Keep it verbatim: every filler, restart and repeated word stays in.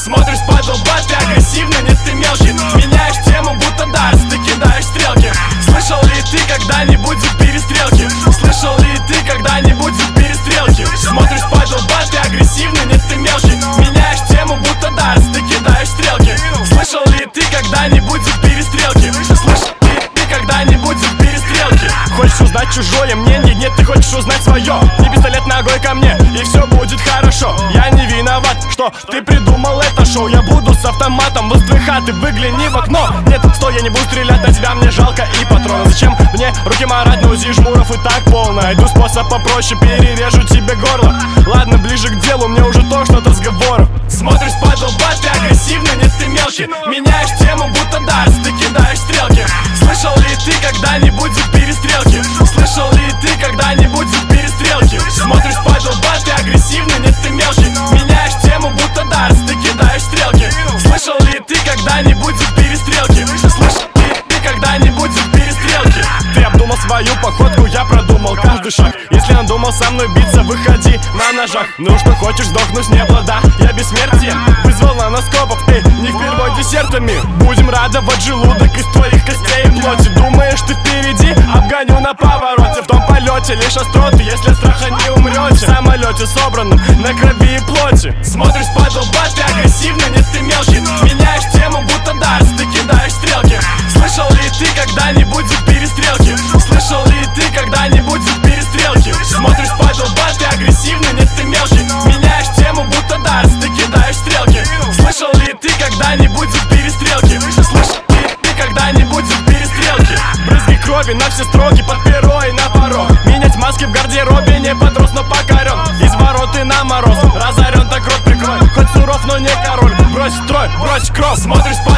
Смотришь падал бат, ты агрессивно, нет, ты мелкий. Меняешь тему, будто Дарс, ты кидаешь стрелки. Слышал ли ты когда-нибудь звук перестрелки? Слышал ли ты когда-нибудь звук перестрелки? Смотришь падал бат, ты агрессивно, нет, ты мелкий. Меняешь тему, будто Дарс, ты кидаешь стрелки. Слышал ли ты когда-нибудь звук перестрелки? Слышал ли ты когда-нибудь звук перестрелки? Хочешь узнать чужое мнение? Нет, ты хочешь узнать свое. Не пистолет ногой ко мне, и все будет хорошо. Я не виноват, что ты придумал это шоу. Я буду с автоматом возле твоей хаты, выгляни в окно. Нет, стой, я не буду стрелять на тебя, мне жалко и патроны. Зачем мне руки марать на УЗИ, жмуров и так полно. Найду способ попроще, перережу тебе горло. Ладно, ближе к делу, мне уже тошно от разговоров. Смотришь падал бат, ты агрессивно, нет, ты мелкий. Меняешь тему, будто Дарс, ты кидаешь стрелки. Слышал ли ты когда-нибудь звук перестрелки? Слышал ли ты когда-нибудь звук перестрелки? Смотришь падал бат, ты агрессивно, нет, ты мелкий. Меняешь тему, будто Дарс, ты кидаешь стрелки. Слышал ли ты когда-нибудь звук перестрелки? Слышал ли ты когда-нибудь звук перестрелки? Ты обдумал свою походку, я продумал каждый шаг. Если надумал со мной биться, выходи на ножах. Ну что хочешь сдохнуть, не было, да, я бессмертием. Вызвал на носкопов, эй, не впервой десертами. Будем радовать желудок из твоих костей и плоти. Думаешь, ты впереди? Обгоню на повороте. В том полете лишь остроты, если от страха не умрете. В самолете собранном на крови и плоти. Смотришь падал бат, ты агрессивно, нет, ты мелкий. Меняешь тему, будто Дарс, ты кидаешь стрелки. Слышал ли ты когда-нибудь звук перестрелки? Слышал ли ты когда-нибудь звук перестрелки? Смотришь падал бат, ты агрессивно, нет, ты мелкий. Меняешь тему, будто Дарс, ты кидаешь стрелки. Слышал ли ты когда-нибудь звук перестрелки? Слышал ли ты когда-нибудь звук перестрелки? Брызги крови на все строки, под перо и на порог. Менять маски в гардеробе, не подрос, но покорен. Из ворот и на мороз, разорен, так рот прикрой. Хоть суров, но не король, брось строй, брось кровь. Смотришь